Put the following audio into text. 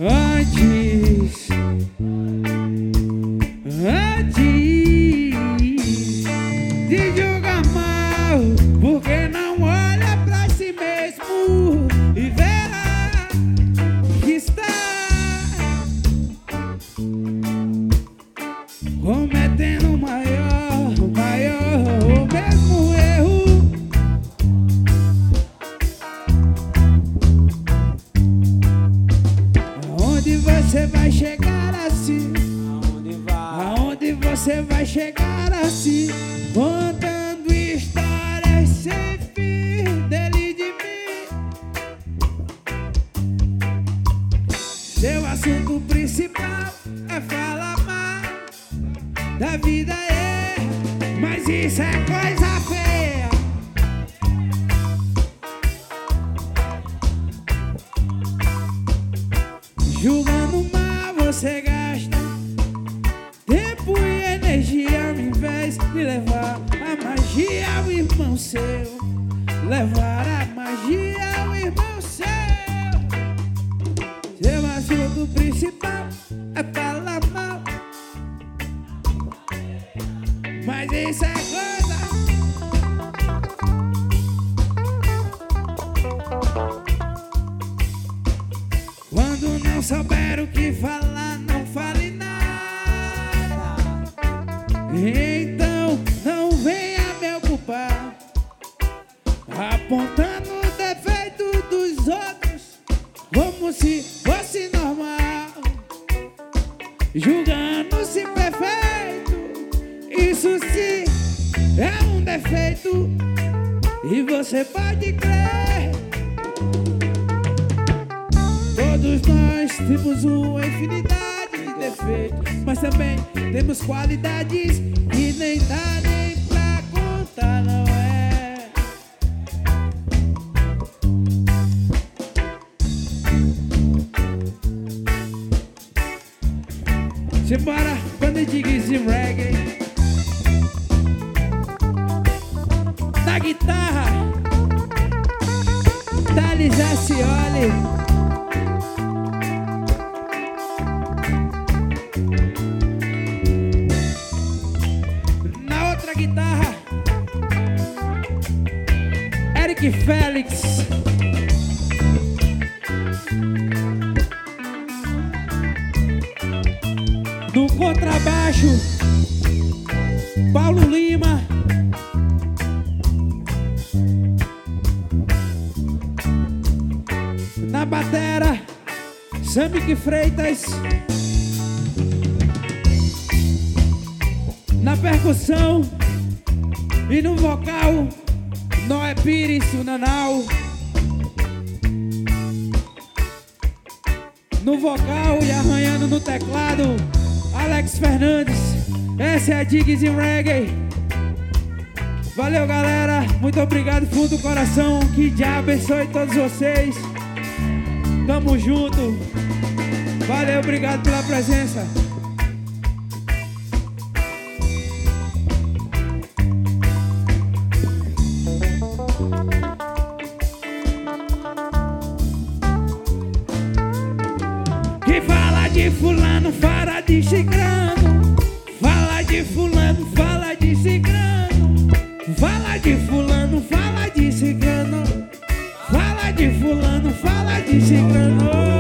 Antes de julgar mal, porque não olha pra si mesmo e verá que está cometendo o maior ou mesmo erro. Aonde você vai chegar assim? Aonde você vai chegar assim? Contando histórias sem fim dele e de mim. Seu assunto principal é falar mal da vida, mas isso é coisa feia. Julgando mal você gasta tempo e energia ao invés de levar a magia ao irmão seu. Levar a magia ao irmão seu. Seu assunto principal é falar mal, mas isso é coisa. Quando não souber o que falar, não fale nada. Então não venha me ocupar apontando o defeito dos outros como se fosse normal, julgando-se perfeito. Isso sim é um defeito e você pode crer. Todos nós temos uma infinidade de defeitos, mas também temos qualidades que nem dá nem pra contar, não é? Simbora, banda de Diggs Reggae. Na guitarra, Thales Ascioli. Guitarra, Eric Félix. No contrabaixo, Paulo Lima. Na batera, Samik Freitas. Na percussão e no vocal, Noé Pires, o Nanau. No vocal e arranhando no teclado, Alex Fernandes. Essa é a Diggs Reggae. Valeu, galera. Muito obrigado, fundo do coração. Que Jah abençoe todos vocês. Tamo junto. Valeu, obrigado pela presença. De fulano, fala de cicrano. Fala de fulano, fala de cicrano. Fala de fulano, fala de cicrano. Fala de fulano, fala de cicrano.